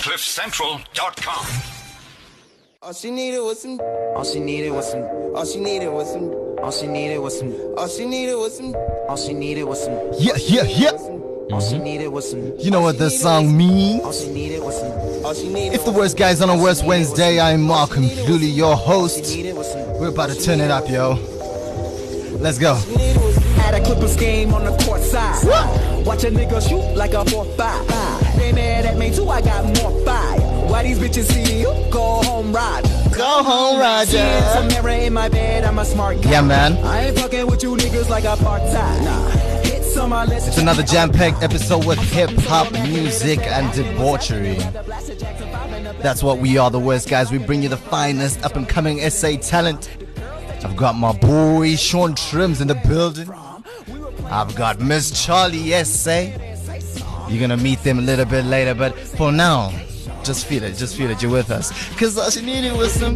CliffCentral.com. All she needed was some. All she needed was some. All she needed was some. All she needed was some. All she needed was some. All she needed was some. Yeah. All she needed was some. You know what this song means? All she needed was some. All she needed. It's the worst guys on a worst Wednesday. I'm Malcolm Fluley, your host. Needed was some. We're about to turn it up, yo. Let's go. Had a Clippers game on the court side. Watch a nigga shoot like a 4-5. They mad at me too, I got more fire. Why these bitches see you? Go home, ride. Go home, See it's a Roger. mirror in my bed, I'm a smart guy. Yeah, man. I ain't fucking with you niggas like a part-time. Nah. Hits on my list. It's another jam-packed episode with hip-hop, music, and debauchery. That's what we are, the worst guys. We bring you the finest up-and-coming SA talent. I've got my boy Sean Trims in the building. I've got Miss Charlie SA. You're gonna meet them a little bit later, but for now, just feel it, you're with us. Cause all she needed was some.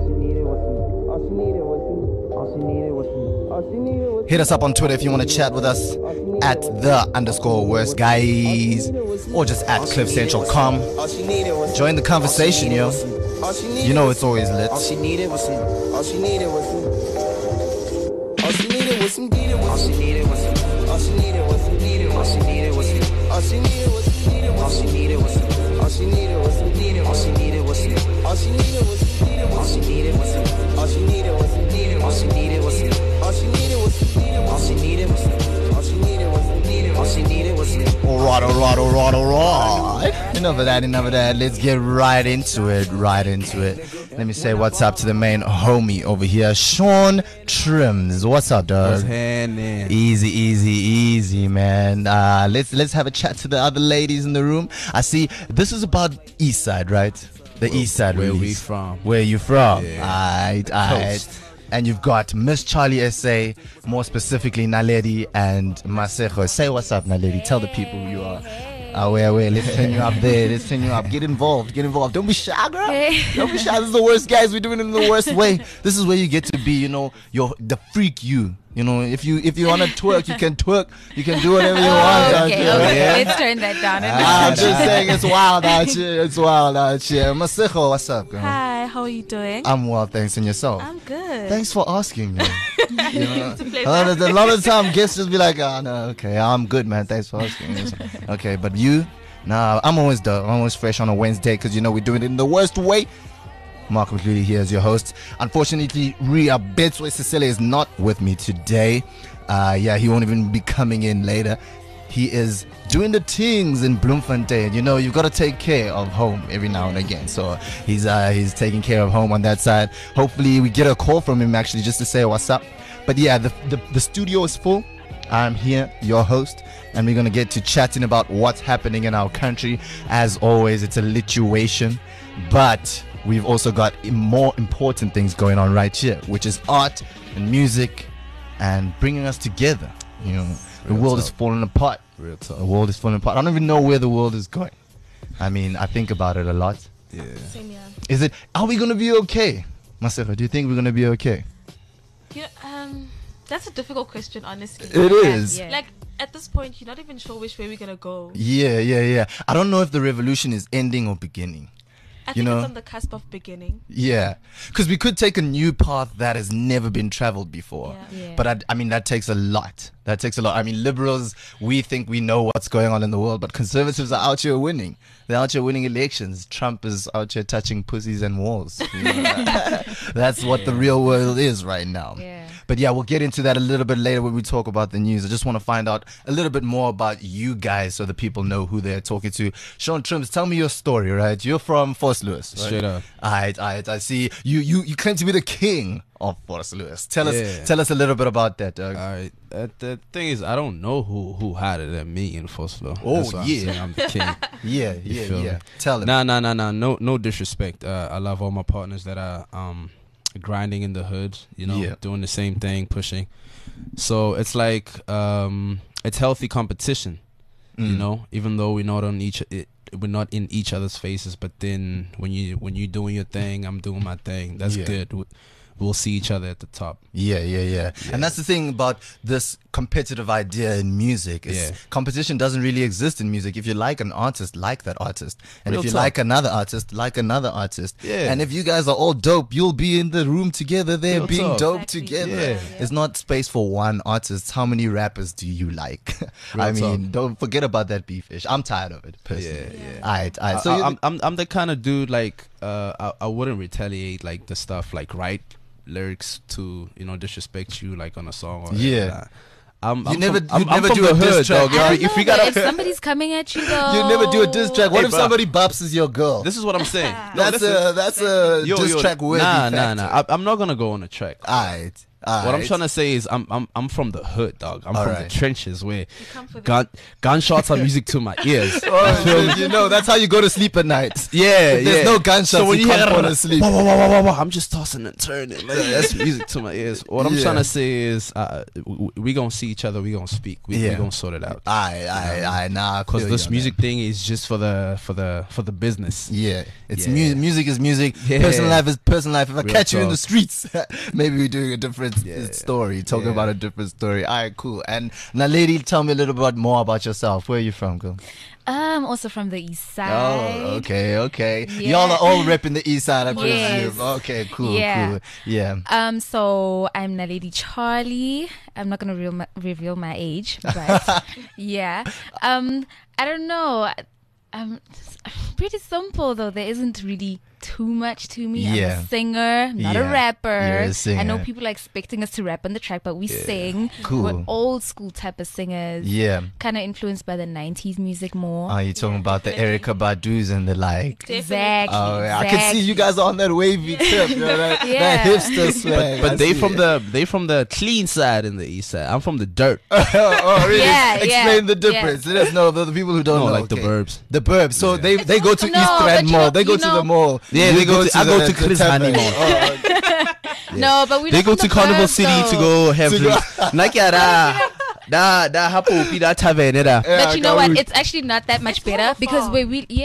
Hit us up on Twitter if you want to chat with us at _worst guys or just at cliffcentral.com. All she needed was. Join the conversation, yo. All she needed. You know it's always lit. All she needed was some. All she needed was some. All she needed was some. All she needed was some. All she needed was some. All she needed was some. All she needed was some. All she needed was some. All she needed was some. All she needed was some. All she needed was some. All she needed was some. All she needed was some. All she needed was some. All she needed was some. All she needed was some. All she needed was some. All she needed was some. Alright. Enough of that. Let's get right into it. Let me say what's up to the main homie over here, Sean Trims. What's up, dog? What's happening? Easy, man. Let's have a chat to the other ladies in the room. I see this is about East Side, right? The East Side Where we release. from? Where you from? Yeah. Aight. Coast. And you've got Miss Charlie SA, more specifically Naledi and Masejo. Say what's up, Naledi. Tell the people who you are. Wait. Let's turn you up there. Get involved. Don't be shy, girl. Don't be shy. This is the worst, guys. We're doing it in the worst way. This is where you get to be, you know, the freak you. You know, if you want to twerk, you can twerk. You can do whatever you want. out here, Okay. yeah? Let's turn that down. I'm just saying it's wild out here. Masejo, what's up, girl? Hi, how are you doing? I'm well, thanks. And yourself? I'm good. Thanks for asking me. You know, To play a lot of the time guests just be like, oh no, okay, I'm good, man. Thanks for asking. Okay, but you, nah, I'm always fresh on a Wednesday because you know we're doing it in the worst way. Malcolm Fluley here as your host. Unfortunately, Ria Betsway Cecilia is not with me today. He won't even be coming in later. He is doing the things in Bloemfontein. You know, you've got to take care of home every now and again. So he's taking care of home on that side. Hopefully we get a call from him actually just to say what's up. But yeah, the studio is full. I'm here, your host, and we're going to get to chatting about what's happening in our country. As always, it's a lituation. But we've also got more important things going on right here, which is art and music and bringing us together. You know, the world is falling apart. Real talk. The world is falling apart. I don't even know where the world is going. I mean, I think about it a lot. Yeah. Same here. Are we going to be okay? Masejo, do you think we're going to be okay? That's a difficult question, honestly. It is. Like, at this point, you're not even sure which way we're going to go. Yeah. I don't know if the revolution is ending or beginning. I think it's on the cusp of beginning. Yeah, because we could take a new path that has never been traveled before. Yeah. But I mean, that takes a lot. I mean, liberals, we think we know what's going on in the world, but conservatives are out here winning. They're out here winning elections. Trump is out here touching pussies and walls. You know, that's what the real world is right now. Yeah. But yeah, we'll get into that a little bit later when we talk about the news. I just want to find out a little bit more about you guys so the people know who they're talking to. Sean Trims, tell me your story, right? You're from Forest Lewis, right? Straight up. Alright. I see. You claim to be the king of Forest Lewis. Tell us a little bit about that, Doug. All right. The thing is, I don't know who had it than me in Forest Lewis. Oh, That's why yeah. I'm saying I'm the king. feel Yeah. me? Tell him. Nah. No disrespect. I love all my partners that are grinding in the hood. You know, doing the same thing, pushing. So it's like it's healthy competition. You know, even though we're not in each other's faces, but then when you're doing your thing, I'm doing my thing. That's good. We'll see each other at the top. Yeah. And that's the thing about this competitive idea in music. Competition doesn't really exist in music. If you like an artist, like that artist, and Real if you talk. like another artist, like another artist. Yeah. And if you guys are all dope, you'll be in the room together there Real being talk. dope Exactly. together. Yeah. It's not space for one artist. How many rappers do you like? Real I mean, talk. don't forget about that beefish. I'm tired of it personally. Yeah. Alright. So So I'm the kind of dude like I wouldn't retaliate like the stuff like write lyrics to disrespect you like on a song or Yeah. I'm You never- from, you I'm never from do the a diss hood, track, dog. bro. I don't If know, we but gotta if somebody's coming at you though, you never do a diss track. What Hey, if bruh. somebody bops your girl? this is what I'm saying. No, that's listen. a Yo, diss yo, track worthy Nah. factor. I'm not gonna go on a track. Alright. What I'm trying to say is I'm from the hood, dog. I'm from Alright. the trenches where come for the- gunshots are music to my ears. Oh, you know, that's how you go to sleep at night. Yeah, If there's no gunshots, So when you you can't hear fall asleep. wah, I'm just tossing and turning. Like, that's music to my ears. What I'm Yeah. trying to say is, we gonna see each other. We gonna speak. We gonna sort it out. I nah. Because feel this you on music thing is just for the business. that. Yeah, it's Yeah. music is music. Yeah. Personal life is personal life. If I Real catch you in the talk. streets, maybe we're doing a different story, talking Yeah. about a different story. Alright, cool. And now, lady, tell me a little bit more about yourself. Where are you from, girl? also from the east side. Oh, okay. Yeah. Y'all are all repping the east side, I presume. Yes. Okay, cool. Yeah. Yeah. So I'm Naledi Charlie. I'm not gonna reveal my age, but yeah. I don't know. I'm pretty simple though. There isn't really too much to me. Yeah. I'm a singer, not a Yeah. rapper. You're a singer. I know people are expecting us to rap on the track, but we sing. Cool. We're old school type of singers. Yeah. Kind of influenced by the 90s music more. Are you talking about the definitely. Erica Badu's and the like? Exactly. Oh, yeah. I can see you guys are on that wavy tip, you know, that Yeah. hipster swag. I But they see from it. they from the clean side in the east side. I'm from the dirt. Oh, really? Yeah, Explain yeah, the difference. There's no the people who don't No, know. like the okay. burbs. The burbs. So they go to No, East but Rand you Mall. know- They go you to the know- mall. Yeah, You they go to- I go to Chris tavern. Honey Mall. Oh, okay. No, but we They go to Carnival City to go have To go- drinks. Like da hapo pi da tavern da. But you know Garu. what? It's actually not that much better more because fun.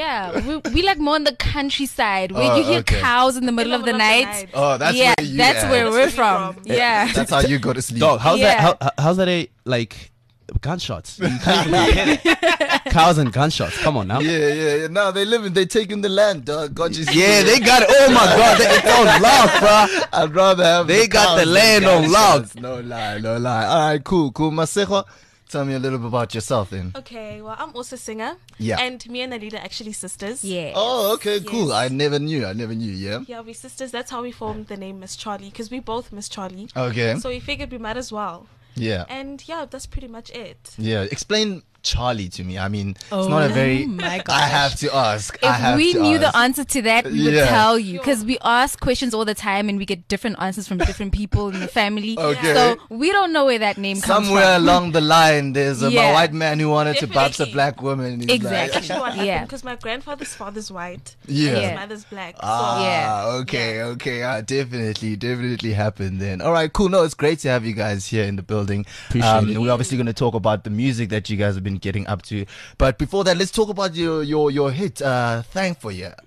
we like more on the countryside where Oh, you hear okay. cows in the middle of the night. Oh, that's yeah, where you that's at. where we're That's where from. you're from. Yeah. That's how you go to sleep. Dog, how's Yeah. how's that a like gunshots? You can't even get it. Cows and gunshots. Come on now. Yeah. No, they taking the land, dog. God just Yeah, they got it. Oh my god, they got it on lock, bro. I'd rather have They the got cows the than land on gunshots. No lie. All right, cool. Masejo, tell me a little bit about yourself then. Okay, well, I'm also a singer. Yeah. And me and Alida are actually sisters. Yeah. Oh, okay, cool. Yes. I never knew. Yeah. Yeah, we're sisters. That's how we formed the name Miss Charlie, because we both Miss Charlie. Okay. So we figured we might as well. Yeah. And yeah, that's pretty much it. Yeah. Explain Charlie to me. I mean, it's not a very. my I gosh. have to ask. If we knew the answer to that, we would Yeah. tell you because we ask questions all the time and we get different answers from different people in the family. Okay. So we don't know where that name comes Somewhere from. along the line, there's a Yeah. white man who wanted to bounce a Definitely. black woman. He's Exactly. Actually, what happened? Yeah. Because my grandfather's father's white. Yeah. And Yeah. his mother's black. Ah, Yeah. okay. Definitely happened then. All right, cool. No, it's great to have you guys here in the building. Appreciate it. We're obviously going to talk about the music that you guys have been getting up to, but before that, let's talk about your hit. Thank for you.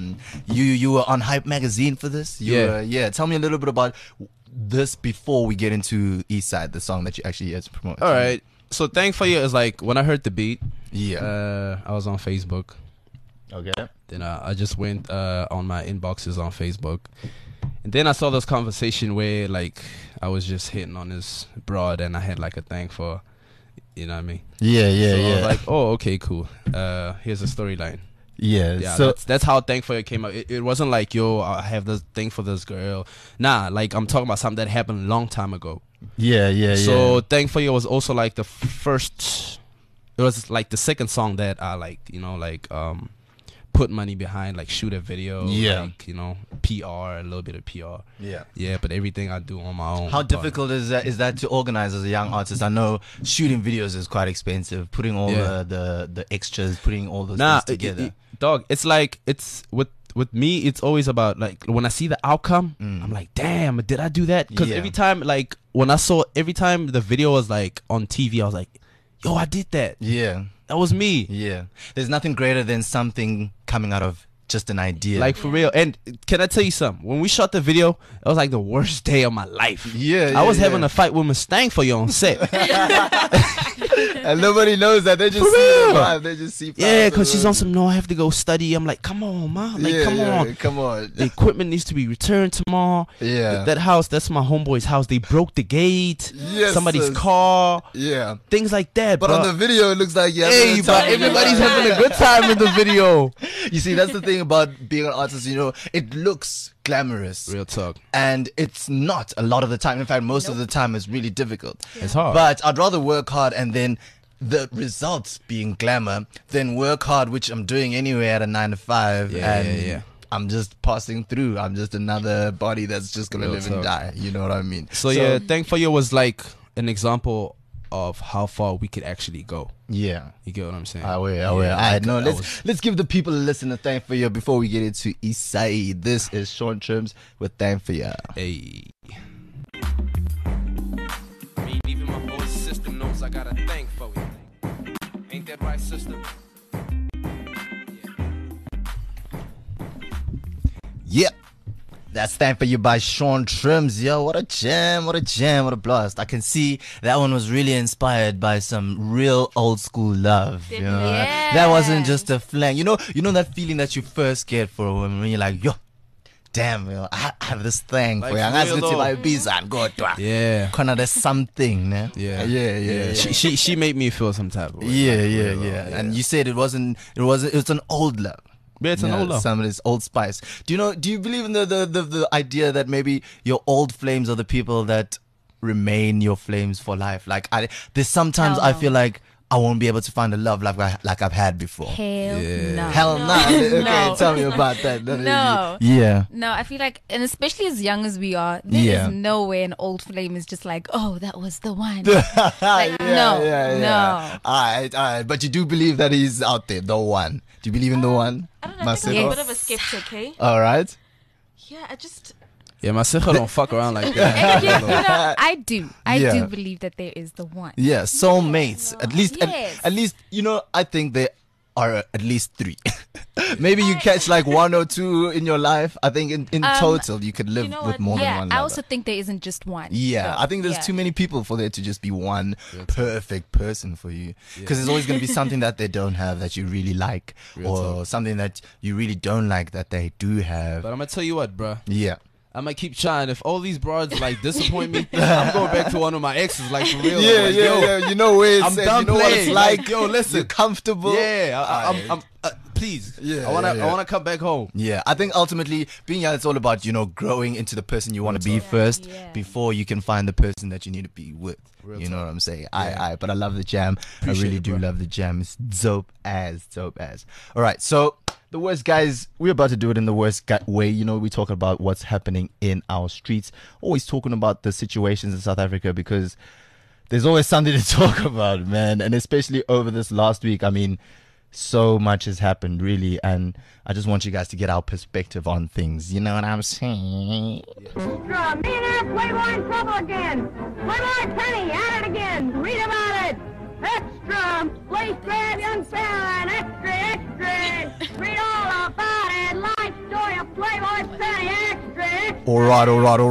You were on Hype Magazine for this. Yeah. Tell me a little bit about this before we get into Eastside, the song that you actually had to promote. All right. So Thank For You is like when I heard the beat. Yeah. I was on Facebook. Okay. Then I just went on my inboxes on Facebook, and then I saw this conversation where like I was just hitting on this broad, and I had like a thing for, you know what I mean? Yeah. So I was like, oh, okay, cool. Here's a storyline. Yeah. Yeah, So that's how Thank For You came out. It wasn't like, yo, I have this thing for this girl. Nah, like I'm talking about something that happened a long time ago. yeah. So Thank For You was also like the first. It was like the second song that I like, put money behind, like shoot a video, Yeah. like, PR, a little bit of PR. Yeah. Yeah, but everything I do on my own. How But- difficult is that to organize as a young artist? I know shooting videos is quite expensive. Putting all Yeah. the extras, putting all those Nah, things together. dog, it's like it's with me. It's always about like when I see the outcome, Mm. I'm like, damn, did I do that? Because Yeah. every time the video was like on TV, I was like, yo, I did that. Yeah. That was me. Yeah. There's nothing greater than something coming out of just an idea. Like for real. And can I tell you something? When we shot the video, it was like the worst day of my life. I was having a fight with Mustang for you on set. And nobody knows that. They just see the vibe. They just see. Yeah, because she's on some. No, I have to go study. I'm like, come on, mom. Like, come on. The equipment needs to be returned tomorrow. Yeah. That house. That's my homeboy's house. They broke the gate. Yes, Somebody's car. Yeah. Things like that. But on the video, it looks like hey, but everybody's having a good time in the video. You see, that's the thing about being an artist. You know, it looks glamorous. Real talk. And it's not a lot of the time. In fact, most of the time it's really difficult. It's hard. But I'd rather work hard and then the results being glamour than work hard, which I'm doing anyway at a 9 to 5. And I'm just passing through. I'm just another body that's just going to live and die. You know what I mean? So yeah, Thank For You was like an example of how far we could actually go. Yeah. You get what I'm saying? I will. All right, no, let's give the people a listen to Thank For You before we get into Eastside. This is Sean Trims with Thank For You. Hey. I mean, even my boy system knows I got a thank for you. Ain't that right, system? Yep. That's Thank For You by Sean Trims. Yo, what a jam, what a blast. I can see that one was really inspired by some real old school love. You know? Yeah. That wasn't just a fling. You know that feeling that you first get for a woman when you're like, yo, damn, yo, I have this thing Like for you. for real Yeah. Kinda there's something, man. Yeah. She made me feel some type of way. Yeah. And you said it's an old love. Yeah, it's an old love. Some of this Old Spice. Do you believe in the idea that maybe your old flames are the people that remain your flames for life? Like there's sometimes I feel like I won't be able to find a love like I've had before. Hell no. Okay, No. tell me about that. No. Yeah. No, I feel like, and especially as young as we are, there is no way an old flame is just like, oh, that was the one. Like, no. All right. But you do believe that he's out there, the one. Do you believe in the one? I don't know. I think I'm a bit of a skeptic, hey? All right. Yeah, I just... Yeah, my sister don't fuck around like that. I do. I do believe that there is the one. Yeah, soulmates. At least, Yes. at least, I think there are at least 3. Maybe you catch like 1 or 2 in your life. I think in total you could live with more than one lover. I also think there isn't just one. Yeah, I think there's too many people for there to just be one perfect person for you. Because there's always going to be something that they don't have that you really like, or something that you really don't like that they do have. But I'm gonna tell you what, bruh. Yeah. I'm gonna keep trying. If all these broads like disappoint me, I'm going back to one of my exes, like for real. Yeah. You know where it's I'm done you know what it's playing. like. Yo, listen. You're comfortable. Yeah, I'm please. Yeah, I wanna come back home. Yeah, I think ultimately being young, it's all about growing into the person you want to be first before you can find the person that you need to be with. You know what I'm saying? But I love the jam. Appreciate I really it, do bro. love the jam. It's dope as. All right, so the worst guys, we're about to do it in the worst way. We talk about what's happening in our streets. Always talking about the situations in South Africa because there's always something to talk about, man. And especially over this last week, I mean, so much has happened, really. And I just want you guys to get our perspective on things. You know what I'm saying? Extra! Millionaire Playboy in trouble again! Playboy Penny at it again! Read about it! Extra! Please grab young fella and extra! Read all about it! Life story of Playboy Penny extra! All right.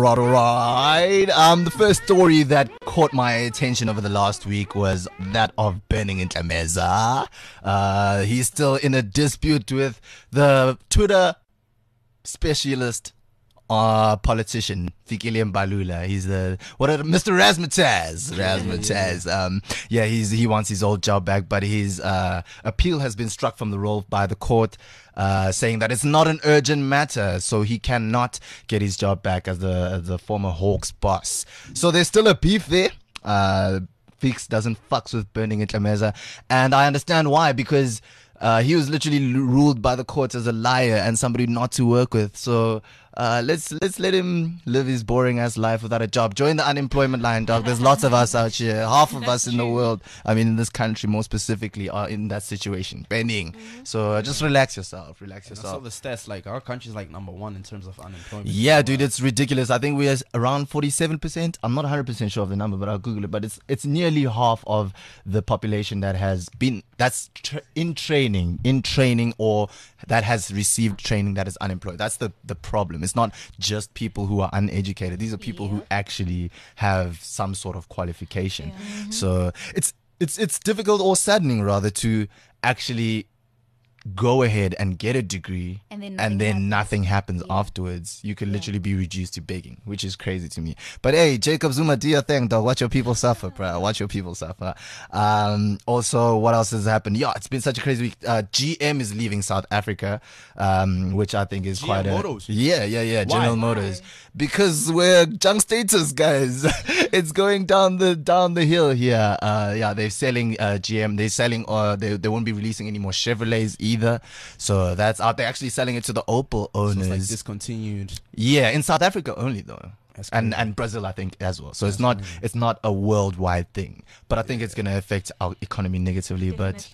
The first story that caught my attention over the last week was that of Burning Ntameza. He's still in a dispute with the Twitter specialist politician Fikile Mbalula. He's Mr. Razzmatazz. He wants his old job back, but his appeal has been struck from the roll by the court, saying that it's not an urgent matter, so he cannot get his job back as the former Hawks boss. So there's still a beef there. Fix doesn't fucks with Burning Ntameza, and I understand why, because he was literally ruled by the courts as a liar and somebody not to work with. So let's let him live his boring ass life without a job. Join the unemployment line, dog. There's lots of us out here. Half of us in the world, I mean in this country more specifically, are in that situation. Bending. So just relax yourself. I saw the stats, like our country's like number 1 in terms of unemployment. Yeah, dude, it's ridiculous. I think we're around 47%. I'm not 100% sure of the number, but I'll Google it. But it's nearly half of the population that has been in training, or that has received training that is unemployed. That's the problem. It's not just people who are uneducated. These are people who actually have some sort of qualification. So it's difficult, or saddening rather, to actually go ahead and get a degree and then nothing happens afterwards. You could literally be reduced to begging, which is crazy to me. But hey, Jacob Zuma, do your thing, dog. Watch your people suffer, bro. Watch your people suffer. Also, what else has happened? Yeah, it's been such a crazy week. GM is leaving South Africa, which I think is quite Motors. Yeah. Why? General Motors. Because we're junk status, guys. It's going down the hill here. They're selling GM. They're selling, they won't be releasing any more Chevrolets either. So that's out. They're actually selling it to the Opel owners. So it's like discontinued. Yeah, in South Africa only though. And Brazil, I think, as well. So it's not a worldwide thing, but I think it's gonna affect our economy negatively. Definitely.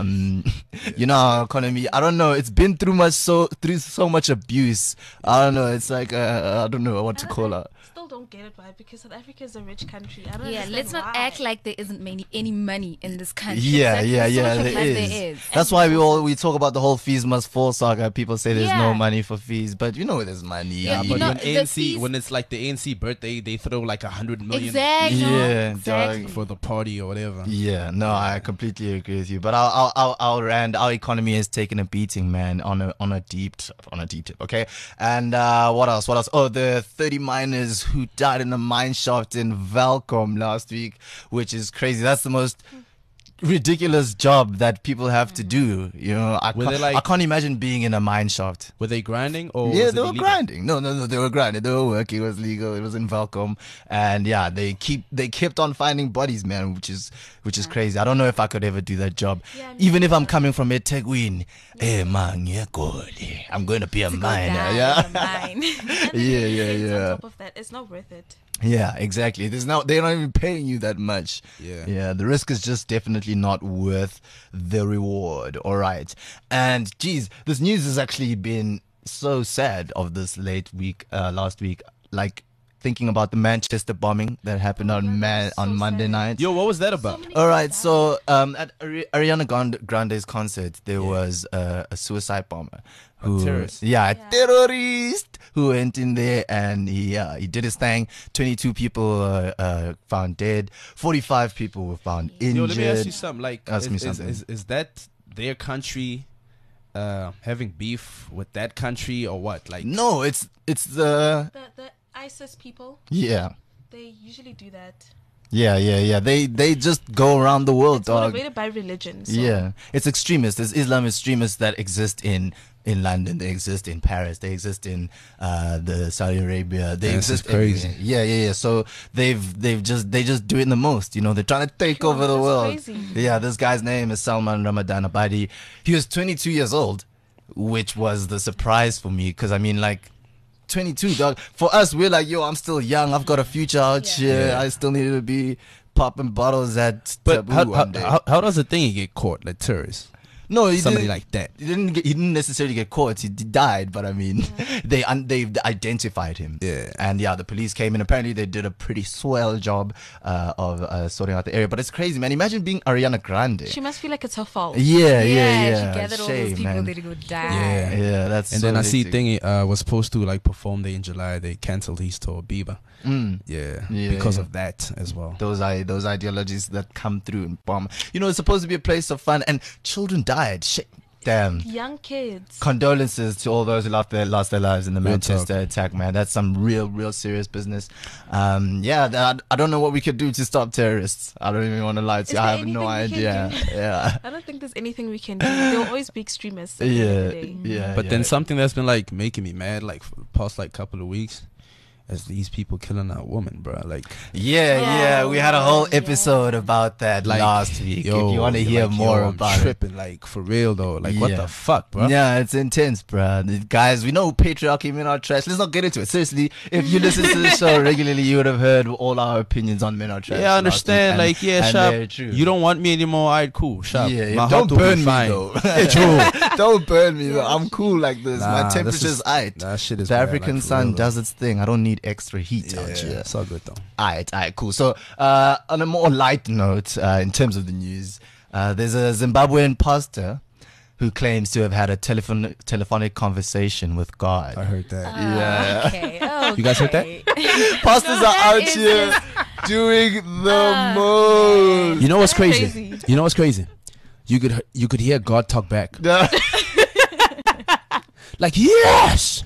But you know, our economy, I don't know. It's been through so much abuse. I don't know. It's like I don't know what to call it. Still don't get it, why? Because South Africa is a rich country. I don't Yeah, understand let's not why. act like there isn't any money in this country. Yeah, Exactly. So much of there life is. there is. That's why we talk about the whole fees must fall saga. People say there's no Yeah. money for fees, but you know there's money. Yeah, But you know, when the ANC, fees- when it's like the ANC birthday, they throw like 100 million Exactly. Yeah, exactly. dog. for the party or whatever. Yeah, no, I completely agree with you. But our economy has taken a beating, man, on a deep tip. Okay, and what else? Oh, the 30 miners who died in a mine shaft in Valcom last week, which is crazy. That's the most ridiculous job that people have to do. You know, I can't imagine being in a mine shaft. Were they grinding or Yeah, was they it were illegal? grinding. No, they were grinding. They were working. It was legal. It was in Valcom, and yeah, they kept on finding bodies, man, which is crazy. I don't know if I could ever do that job, Yeah, even if I'm coming from eThekwini. Hey man, yeah, good. I'm going to be a miner. Die Yeah, in a mine. And then Yeah, the yeah, things yeah. On top of that, it's not worth it. yeah, exactly. They're not even paying you that much. Yeah. The risk is just definitely not worth the reward. All right, and geez, this news has actually been so sad of this last week, like thinking about the Manchester bombing that happened on Monday night. Yo, what was that about? All right, so at Ariana Grande's concert, there was a suicide bomber, terrorist. a terrorist who went in there and he did his thing. 22 people found dead, 45 people were found injured. Yo, let me ask you something. Like, Ask me something. Is that their country having beef with that country or what? Like, No, it's the The ISIS people, yeah. they usually do that. Yeah. They just go around the world, It's dog. motivated by religion. So. Yeah, it's extremists. There's Islam extremists that exist in London. They exist in Paris. They exist in the Saudi Arabia. They This is exist crazy. everywhere. Yeah. So they just do it the most. You know, they're trying to take Sure, over the that's world. crazy. Yeah, this guy's name is Salman Ramadan Abadi. He was 22 years old, which was the surprise for me because I mean, like, 22, dog. For us, we're like, yo, I'm still young. I've got a future out here. I still need to be popping bottles at but Taboo one day. how does a thingy get caught? Like terrorists? No, he Somebody didn't, like that. He didn't necessarily get caught. He died, but I mean, they identified him. Yeah. And yeah, the police came in. Apparently, they did a pretty swell job of sorting out the area. But it's crazy, man. Imagine being Ariana Grande. She must feel like it's her fault. Yeah. She gathered all Shame, those people man. there to go die. Yeah. That's And so then I see hectic. thingy was supposed to like perform there in July. They cancelled his tour, Bieber. Yeah, because yeah. of that as well. Those ideologies that come through and bomb. You know, it's supposed to be a place of fun, and children died. Shit, damn. Young kids. Condolences to all those who lost their lives in the Real Manchester talk. attack, man. That's some real serious business. I don't know what we could do to stop terrorists. I don't even want to lie to Is you. I there have no anything we idea. can do? Yeah. I don't think there's anything we can do. There will always be extremists. At the end of the day. Yeah. But then something that's been like making me mad like for the past like couple of weeks as these people killing that woman, bro. Like, Yeah, we had a whole episode about that like last week. yo, if you want to you're hear like, more yo, I'm about tripping, like for real though. Like, what Yeah. the fuck, bro? Yeah, it's intense, bro. Guys, we know patriarchy men are trash. Let's not get into it. Seriously, if you listen to the show regularly, you would have heard all our opinions on men are trash. Yeah, I last understand. week, Like, yeah, and Shab, they're true. you don't want me anymore. Alright, cool. Shab, Yeah, my don't heart will be burn me fine. though. True. Don't burn me though. I'm cool like this. Nah, My this temperature's is- aight. that shit is The bad, African like, for sun real, though. does its thing. I don't need extra heat out Yeah, here. it's all good though. Alright, cool. So, on a more light note, in terms of the news, there's a Zimbabwean pastor who claims to have had a telephonic conversation with God. I heard that. Yeah. Okay. You guys heard that? Pastors are out is here doing the most. You know what's crazy? Crazy. You know what's crazy? You could hear God talk back. Like, yes.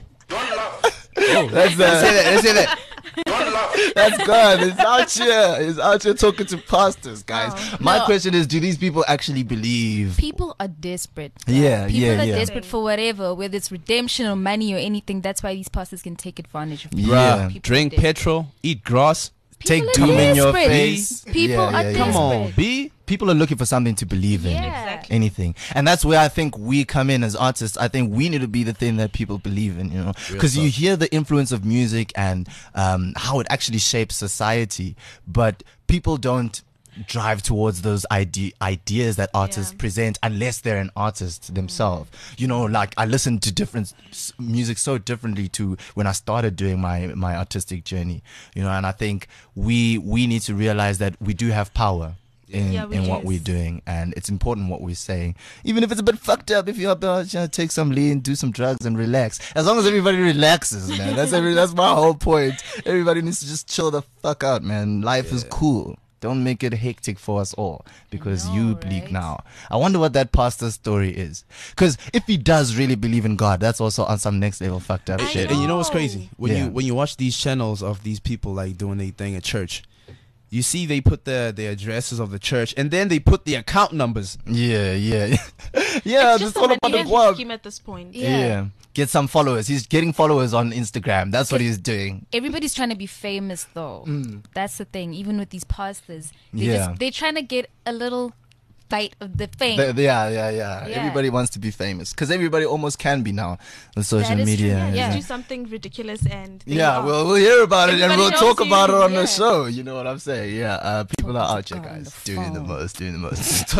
Let's say that. That's God. It's out here. It's out here talking to pastors, guys. My No. question is, do these people actually believe? People are desperate. Yeah, People yeah, are yeah. desperate for whatever, whether it's redemption or money or anything. That's why these pastors can take advantage of people. Yeah. People Drink are desperate. petrol, eat grass. Take People doom are in your desperate. face. People are desperate. Come on, B. People are looking for something to believe in. Yeah. Exactly. Anything, and that's where I think we come in as artists. I think we need to be the thing that people believe in, you know, because you hear the influence of music and how it actually shapes society, but people don't drive towards those ideas that artists present unless they're an artist themselves. You know, like I listen to different music so differently to when I started doing my artistic journey, you know, and I think we need to realize that we do have power Yeah, we in what do. we're doing, and it's important what we're saying, even if it's a bit fucked up. If you're about, you know, take some lean, do some drugs, and relax. As long as everybody relaxes, man. That's my whole point. Everybody needs to just chill the fuck out, man. Life is cool. Don't make it hectic for us all, because you bleak right? now. I wonder what that pastor's story is, because if he does really believe in God, that's also on some next level fucked up shit. And you know what's crazy? When Yeah. you watch these channels of these people like doing their thing at church, you see they put the addresses of the church and then they put the account numbers. Yeah. yeah. It's That's just all a about the manipulative guap. scheme at this point. Yeah. Get some followers. He's getting followers on Instagram. That's what he's doing. Everybody's trying to be famous, though. That's the thing. Even with these pastors, Yeah. they're trying to get a little bite of the fame. Yeah. Everybody wants to be famous, because everybody almost can be now on social That is media. true, yeah. Do something ridiculous and they Yeah, are. we'll hear about it and Everybody we'll knows talk you, about it on the yeah. show. You know what I'm saying? Yeah, people are out here, God on guys, the doing the phone. most.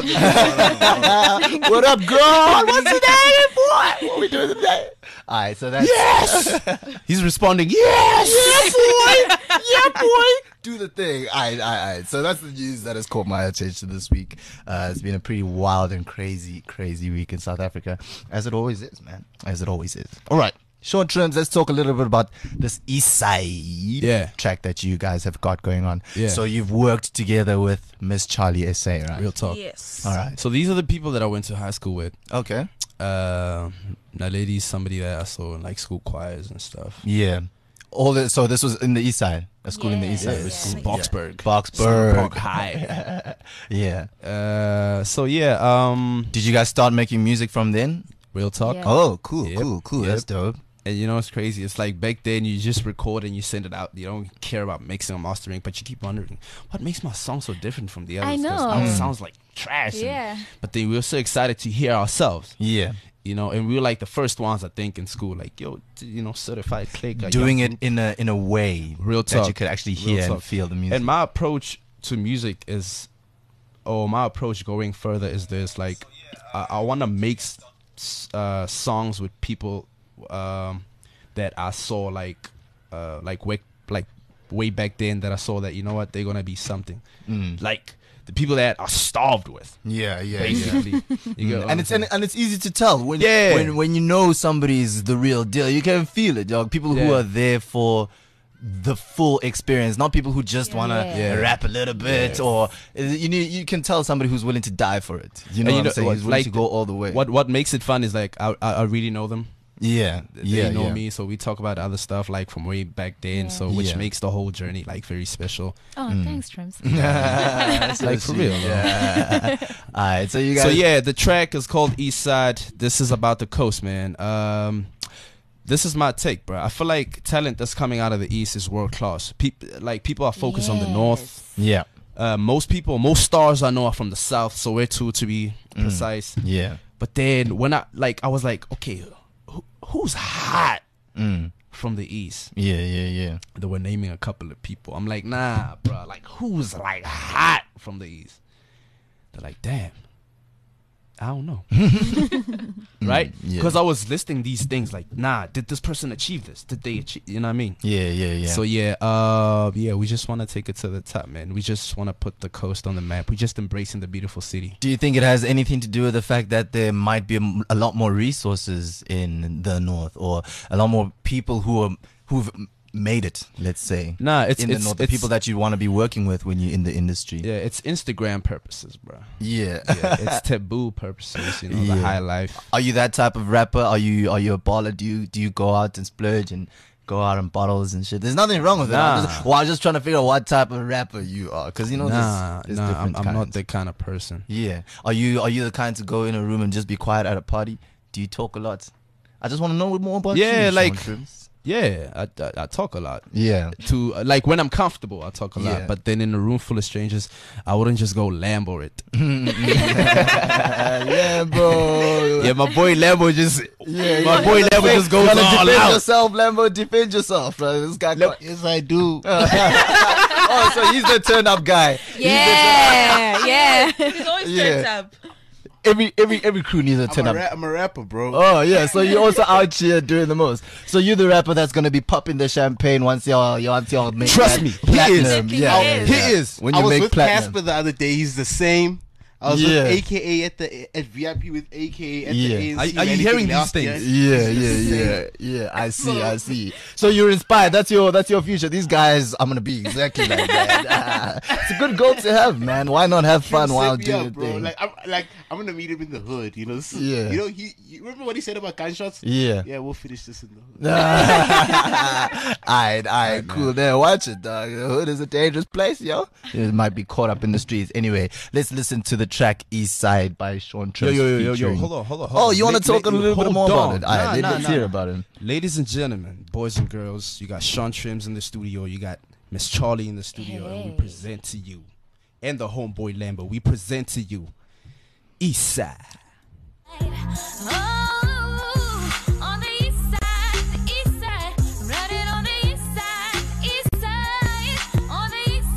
What up, girl? What's today, boy? What we doing today? All right, so that's He's responding, yes. yeah, boy. Do the thing. All right. So that's the news that has caught my attention this week. It's been a pretty wild and crazy week in South Africa, as it always is, man. As it always is. All right. Short terms, let's talk a little bit about this East Side track that you guys have got going on. Yeah. So you've worked together with Miss Charlie SA, right? Real talk. Yes. All right. So these are the people that I went to high school with. Okay. That lady's somebody that I saw in like school choirs and stuff. Yeah. So this was in the East Side, a school in the East Yeah, Side. yeah, Which school? yeah. Boxburg. Boxburg. Park High. Yeah. So yeah, Did you guys start making music from then? real talk. Yeah. Oh, cool. Yep. Cool. That's Yep. dope. And you know what's crazy? It's like back then you just record and you send it out. You don't care about mixing or mastering, but you keep wondering what makes my song so different from the others. I 'Cause know. ours sounds like trash. Yeah. But then we were so excited to hear ourselves. Yeah. You know, and we were like the first ones I think in school, like certified click, Doing young it in a way Real that you talk. could actually Real hear and talk. feel the music. And my approach to music is, my approach going further is this: like, I want to make songs with people that I saw way back then that I saw that, you know what, they're gonna be something. Like the people that are starved with, yeah. basically. You get what And I'm it's saying? and it's easy to tell when Yeah. when you know somebody's the real deal. You can feel it, dog. People who Yeah. are there for the full experience, not people who just want to Yeah. rap a little bit, or you can tell somebody who's willing to die for it. You know And what I'm saying? He's willing to go all the way. What makes it fun is like I really know them. Yeah, They know me, so we talk about other stuff like from way back then. Yeah. So which Yeah. makes the whole journey like very special. Oh, thanks, Trims. Like for real. Yeah. All right, so you guys. So yeah, the track is called East Side. This is about the coast, man. this is my take, bro. I feel like talent that's coming out of the East is world class. People are focused on the North. Yeah. Most stars I know are from the South, so we're two to be precise. Yeah. But then when I was like, okay, who's hot from the East? Yeah. They were naming a couple of people. I'm like, nah, bro. Like, who's like hot from the East? They're like, damn, I don't know. Right? Because I was listing these things like, nah, did this person achieve this? Did they achieve? You know what I mean? Yeah. So we just want to take it to the top, man. We just want to put the coast on the map. We just embracing the beautiful city. Do you think it has anything to do with the fact that there might be a lot more resources in the North, or a lot more people who've made it, let's say? Nah, it's in the North, the people that you want to be working with when you're in the industry. Yeah, it's Instagram purposes, bro. Yeah. It's taboo purposes, the high life. Are you that type of rapper? Are you a baller? Do you go out and splurge and go out on bottles and shit? There's nothing wrong with it. I'm just trying to figure out what type of rapper you are, because there's different I'm kinds. not that kind of person. Yeah. Are you the kind to go in a room and just be quiet at a party? Do you talk a lot? I just want to know more about you. Yeah, like Sean Trims. Yeah, I talk a lot. Yeah. To like when I'm comfortable, I talk a lot. But then in a room full of strangers, I wouldn't just go Lambo it. Lambo. Yeah, my boy Lambo just. Yeah, my boy Lambo just goes all defend out. yourself, Lambo. Defend yourself, bro. This guy. Yes, I do. Oh, so he's the turn up guy. Yeah. He's always turned up. Every crew needs a turn up. I'm a rapper, bro. Oh yeah, so you're also out here doing the most. So you're the rapper that's gonna be popping the champagne once y'all make. Trust me, platinum. he is. When I you was make with platinum. Casper the other day. He's the same. I was with AKA at VIP with AKA at the ANC. Are you hearing these things? Yeah. I see. So you're inspired. That's your future. These guys, I'm gonna be exactly like that. It's a good goal to have, man. Why not have fun while doing it, bro? I'm gonna meet him in the hood. You know. You remember what he said about gunshots? Yeah. Yeah, we'll finish this in the hood. Alright, cool. There, watch it, dog. The hood is a dangerous place, yo. It might be caught up in the streets. Anyway, let's listen to the track East Side by Sean Trims. Yo, hold on. Oh, you want to talk a little bit more about it? Alright, let's hear about it. Ladies and gentlemen, boys and girls, you got Sean Trims in the studio, you got Miss Charlie in the studio, and we present to you, and the homeboy Lambo, we present to you East Side. On the east side, running on the east side, on the east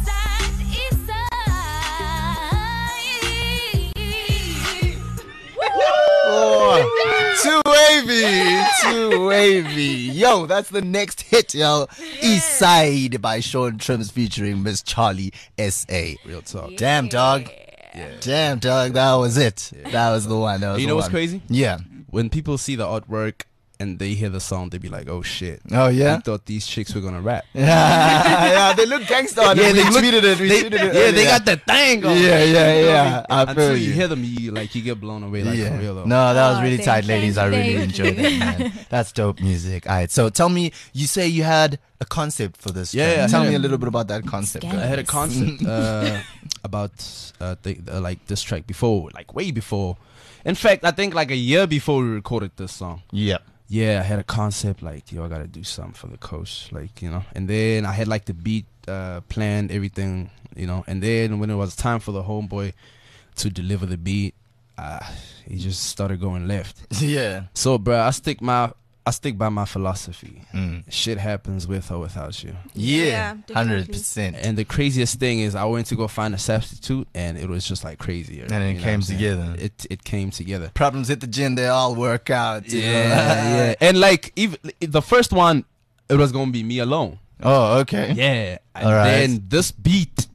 side. Too wavy. Yo, that's the next hit, yo. East Side by Sean Trims featuring Miss Charlie S.A. Real talk. Damn, dog. Yeah. Damn, dog. That was it. That was the one. You know what's crazy? Yeah. When people see the artwork and they hear the song, they be like, "Oh shit!" Oh yeah. I thought these chicks were gonna rap. Yeah, they look gangster. Yeah, they tweeted it. Yeah, they got that thing going. Yeah. Until you hear them, you get blown away like for real though. No, that was really tight, ladies. I really enjoyed it, man. That's dope music. All right, so tell me, you say you had a concept for this. Yeah. Tell me a little bit about that concept. I had a concept about like this track before, like way before. In fact, I think like a year before we recorded this song. Yeah. Yeah, I had a concept like, yo, I gotta do something for the coast, like, and then I had like the beat planned, everything, and then when it was time for the homeboy to deliver the beat, he just started going left. Yeah. So, bro, I stick by my philosophy. Shit happens with or without you. Yeah, 100%. And the craziest thing is, I went to go find a substitute, and it was just like crazier. And it came together. It came together. Problems hit the gym, they all work out. Yeah. And like even the first one, it was gonna be me alone. Oh, okay. Yeah. And all right. then this beat,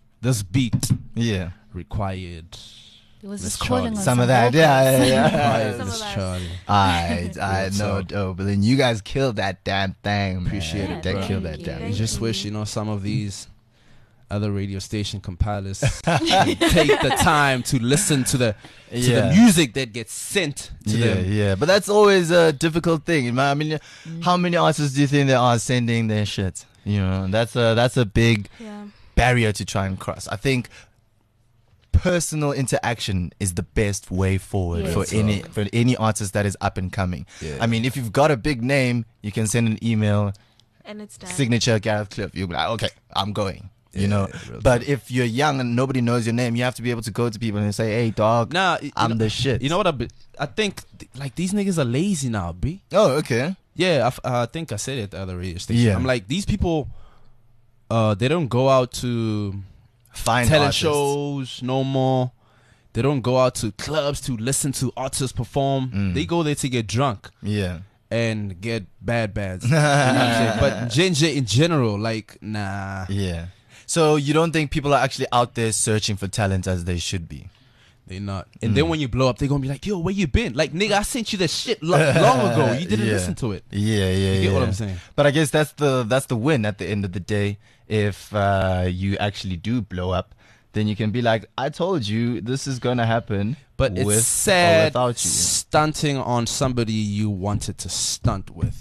yeah, It required. was Miss just calling Charlie. on some of that, yeah. Some of that. Charlie. I know, dope. But then you guys killed that damn thing, man. Appreciate it, bro. Killed that damn. I just wish some of these other radio station compilers take the time to listen to the music that gets sent to them. Yeah, but that's always a difficult thing. I mean, how many artists do you think there are sending their shit? That's a big barrier to try and cross. I think personal interaction is the best way forward Yes. for any artist that is up and coming. Yeah. I mean, if you've got a big name, you can send an email, And it's done. signature Gareth Cliff. You'll be like, okay, I'm going. You know, real but if you're young and nobody knows your name, you have to be able to go to people and say, "Hey, dog, Nah, I'm the shit." You know what? I think like these niggas are lazy now, B. Oh, okay. Yeah, I think I said it at the other radio station. Yeah. I'm like, these people, they don't go out to Find talent artists. shows no more. They don't go out to clubs to listen to artists perform. They go there to get drunk Yeah. and get bads. You know what I'm saying? But J in general, like, nah, Yeah. So you don't think people are actually out there searching for talent as they should be? they not. And then when you blow up, they gonna be like, yo, where you been? Like, nigga, I sent you that shit long ago. You didn't Yeah. listen to it. Yeah, yeah, You yeah. get what I'm saying? But I guess that's the win at the end of the day. If you actually do blow up, then you can be like, I told you this is gonna happen. But with it's or sad without you. stunting on somebody you wanted to stunt with.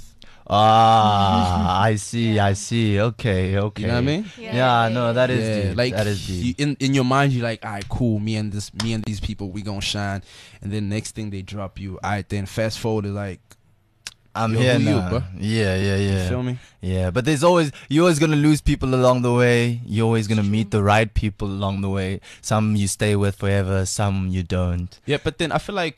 I see. Okay. You know what I mean? Yeah, no, that is deep. like that is deep. in your mind, you're like, all right, cool. Me and these people, we gonna shine. And then next thing they drop you. All right, then fast forward to like, I'm yo, here who you, now. bro? Yeah. you feel me? Yeah, but you're always gonna lose people along the way. You're always gonna meet the right people along the way. Some you stay with forever, some you don't. Yeah, but then I feel like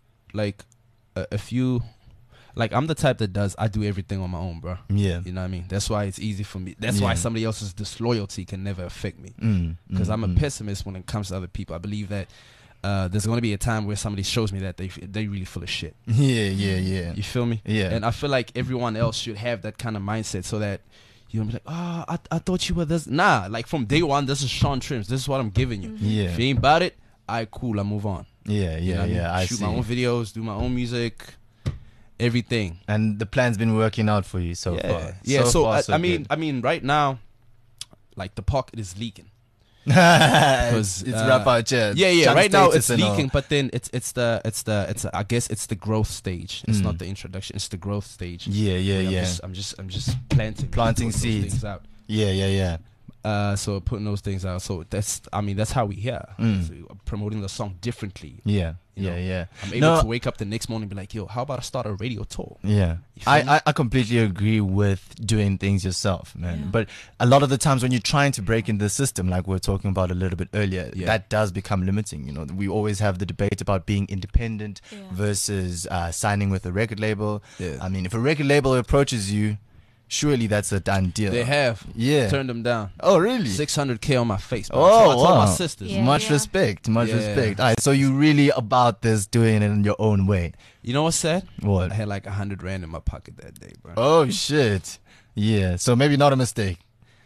if you, like, I'm the type that I do everything on my own, bro. Yeah. You know what I mean? That's why it's easy for me. That's why Yeah. somebody else's disloyalty can never affect me. Because I'm a pessimist when it comes to other people. I believe that there's going to be a time where somebody shows me that they really full of shit. Yeah. You feel me? Yeah. And I feel like everyone else should have that kind of mindset so that you don't be like, I thought you were this. Nah, like from day one, this is Sean Trims. This is what I'm giving you. Yeah. If you ain't about it, alright, cool, I move on. Yeah, You know what I mean? I Shoot see. my own videos, do my own music, everything. And the plan's been working out for you so far. Yeah, so far, I mean, right now, like the pocket is leaking. good. Because it's rap out here. Yeah. Jump Right now status it's and all. leaking, but then it's I guess it's the growth stage. It's not the introduction. It's the growth stage. Yeah. I'm just planting Planting those seeds. things out. Yeah. So putting those things out. So that's how we hear. So promoting the song differently. Yeah. You know, Yeah. I'm able to wake up the next morning and be like, yo, how about I start a radio tour? Yeah, You feel me? I completely agree with doing things yourself, man. But a lot of the times when you're trying to break in the system, like we were talking about a little bit earlier, that does become limiting. You know, we always have the debate about being independent versus signing with a record label. Yeah. I mean, if a record label approaches you, surely that's a done deal. They have turned them down. Oh, really? 600K on my face. Bro. Oh, I told my wow. sisters. Yeah. Much respect. Much Yeah. respect. All right, so you really about this doing it in your own way. You know what's sad? What? I had like 100 rand in my pocket that day, bro. Oh, shit. Yeah, so maybe not a mistake.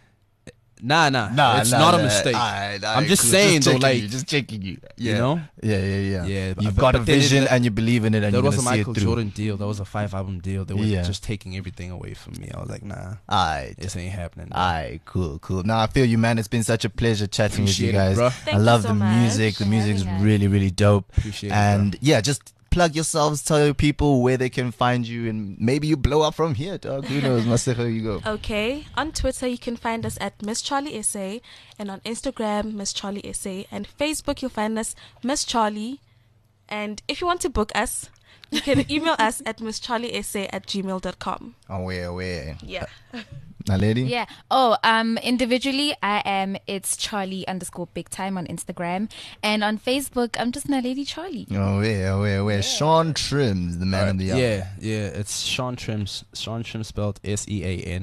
Nah. It's not a mistake. I'm just saying though, like, just checking you. Yeah. you know, Yeah. Yeah, You've but got a then it- vision and you believe in it, and that you're was gonna a see Michael it through. Jordan deal. That was a 5-album deal. They were Yeah. just taking everything away from me. I was like, nah, Alright. this ain't happening. bro. Alright, cool. Now I feel you, man. It's been such a pleasure chatting Appreciate with you it, guys. bro. I Thank you love so the much music. The for music's having us. really, really dope. Appreciate it, And yeah, just plug yourselves, tell people where they can find you, and maybe you blow up from here, dog. Who knows? Maseko, you go. Okay, on Twitter you can find us at Miss Charlie SA, and on Instagram Miss Charlie SA, and Facebook you'll find us Miss Charlie. And if you want to book us, you can email us at misscharliesa@gmail.com. Away. Yeah. Now, lady. Yeah. Oh, individually, it's Charlie_big time on Instagram. And on Facebook, I'm just Naledi Charlie. Away. Sean Trims, the man of the hour. Yeah. It's Sean Trims. Sean Trims spelled SeanTrimz.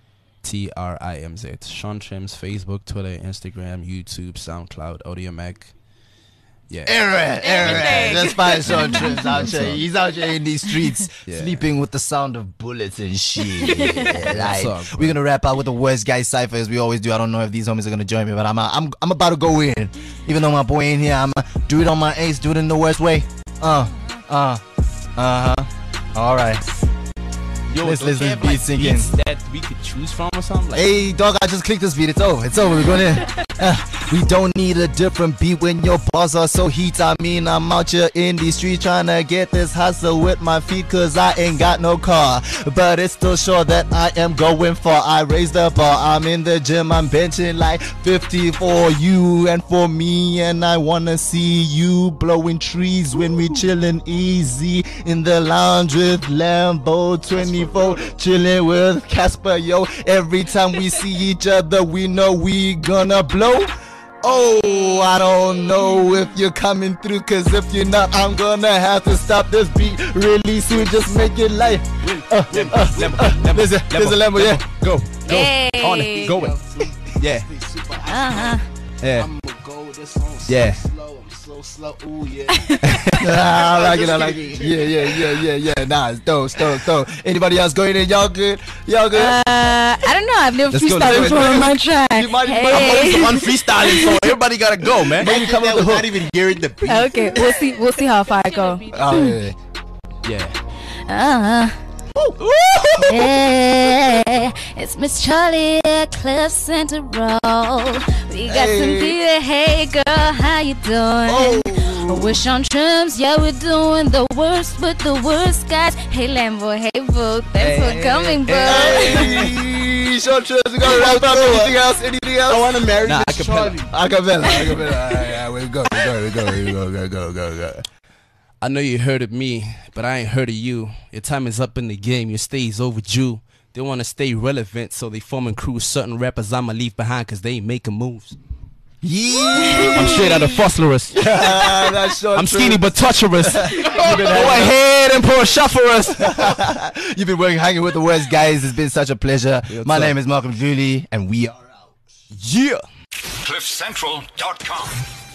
Sean Trims. Facebook, Twitter, Instagram, YouTube, SoundCloud, AudioMac. Yeah. Everything. Let's find Sean Trims out here. He's out here in these streets, Yeah. sleeping with the sound of bullets and shit. Like, up, bro? we're gonna wrap out with the worst guy cipher as we always do. I don't know if these homies are gonna join me, but I'm about to go in. Even though my boy ain't here, I'ma do it on my ace, do it in the worst way. All right. Yo, let's don't listen they to have, the beat like, sinking. beats that we could choose from or something? Like, Hey, dog, I just clicked this beat. It's over. It's over. We're going in. We don't need a different beat when your bars are so heat. I mean, I'm out here in the street trying to get this hustle with my feet, cause I ain't got no car. But it's still sure that I am going far. I raised the bar. I'm in the gym. I'm benching like 50 for you and for me. And I wanna see you blowing trees when we chillin' easy in the lounge with Lambo 24. Chilling with Casper, yo. Every time we see each other, we know we gonna blow. Oh, I don't know if you're coming through, cause if you're not, I'm gonna have to stop this beat really soon. Just make it light. There's a Lambo, yeah. Go, Hey. on it, go it. Yeah, Uh-huh. yeah, I'ma go this song Yeah. so slow. Ooh, yeah. I like it. Yeah. Nah, it's dope. Anybody else going in? Y'all good? I don't know. I've never Let's go, freestyled let's go. before on my track. You might- Hey. I'm freestyling, so everybody gotta go, man. Maybe come up That with was the not hook. even hearing the beat. Okay, we'll see how far I go. Oh, yeah. Yeah. Yeah, it's Miss Charlie at Cliff Center Road. We got some people. Hey girl, how you doing? Wish on trims, yeah, we're doing the worst with the worst guys. Hey Lambo, hey boo, thanks for coming, bro. Hey, short trips. We gotta wrap up. Anything else? I want to marry Nah, Miss Charlie. Acapella. Alright, we go. Go. I know you heard of me, but I ain't heard of you. Your time is up in the game, your stay is overdue. They wanna stay relevant, so they forming crews. Certain rappers I'ma leave behind cause they ain't making moves. Yeah. I'm straight out of Fossilus. That's short I'm trips. skinny but torturous. Go ahead and pour a shot for us. You've been hanging with the worst guys. It's been such a pleasure. What's My up? name is Malcolm Julie, and we are out. Yeah. CliffCentral.com.